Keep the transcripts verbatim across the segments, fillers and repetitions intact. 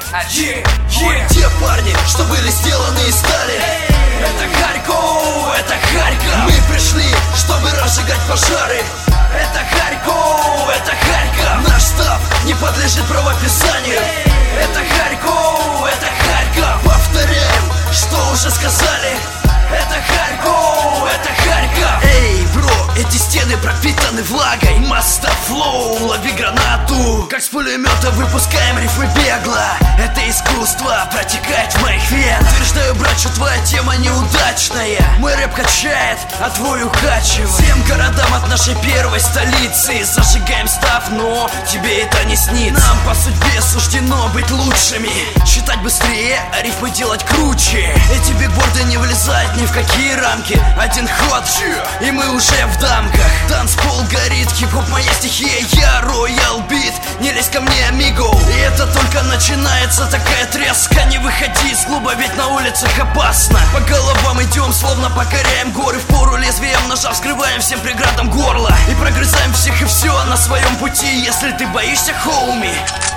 Yeah, yeah. Те парни, что были сделаны из стали. Это Харьков, это Харьков. Мы пришли, чтобы разжигать пожары. Это Харьков, это Харьков. Наш штаб не подлежит правописанию. Это Харьков, это Харьков. Повторяем, что уже сказали. Это Харьков, это Харьков. Эй, бро, эти стены пропитаны влагой. Маста флоу, лови гранату. Как с пулемета выпускаем рифмы бегло. Это искусство протекает в моих венах. Утверждаю, брат, что твоя тема неудачная. Мой рэп качает, а твой укачивает. Всем городам от нашей первой столицы зажигаем став, но тебе это не снится. Нам по судьбе суждено быть лучшими. Считать быстрее, а рифмы делать круче. Эти бигборды не влезают ни в какие рамки. Один ход, и мы уже в дамках. Танцпол горит, хип-хоп моя стихия. Я роял бит, не лезь ко мне, амиго. И это только начинается, такая треска. Не выходи из клуба, ведь на улицах опасно. По головам идем, словно покоряем горы. Впору лезвием ножа вскрываем всем преградам горло. И прогрызаем всех и все на своем пути. Если ты боишься, хоуми.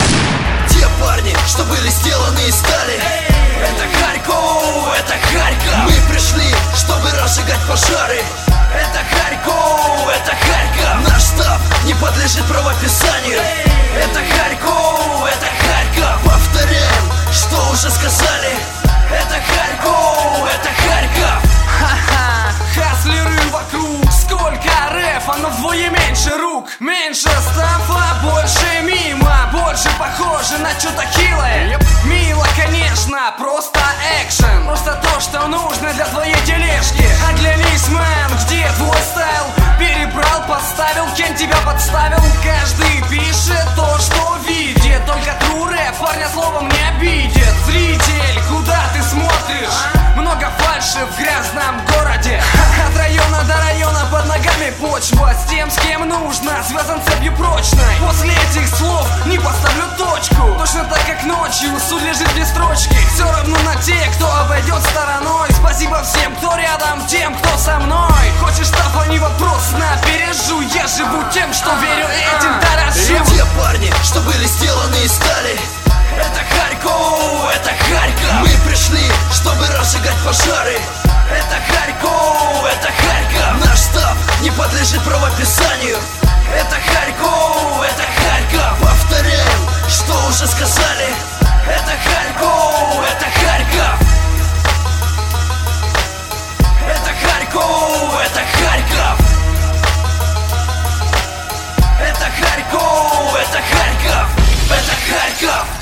Те парни, что были сделаны из стали. Это Харьков, это Харьков. Мы пришли, чтобы разжигать пожары. Это Харьков, это Харьков. Наш штаб не подлежит правописанию. Это Харьков, это Харьков. Повторяем, что уже сказали. Это Харьков, это Харьков. Ха-ха, хаслеры вокруг. Сколько рэфа, но вдвое меньше рук. Меньше стафа, больше мимо. Больше похоже на что-то хилое. Мило, конечно, просто экшен. Просто то, что нужно для твоей тележки. Оглянись, мэн, где твой стайл? Перебрал, подставил, кем тебя подставил? Каждый пишет то, что видит. Только true рэп парня словом не обидит. Зритель, куда ты смотришь? Много фальши в грязном городе. От района до района под ногами почва. С тем, с кем нужно, связан цепью прочной. После этих слов не поставлю точку. Точно так, как ночью суд лежит без строчки. Все равно на те, кто обойдет стороной. Спасибо всем, кто рядом, тем, кто со мной. Хочешь штафа, не вопрос, на пережу. Я живу тем, что верю, этим дорожу. Те парни, что были сделаны из стали. Это Харьков, это Харьков. Мы пришли, чтобы разжигать пожары. Это Харьков, это Харьков. Наш штаб не подлежит правописанию. Это Харьков, это Харьков. Повторяем, что уже сказали. Это Харьков, это Харьков. Это Харьков, это Харьков. Это Харьков, это Харьков. Это Харьков.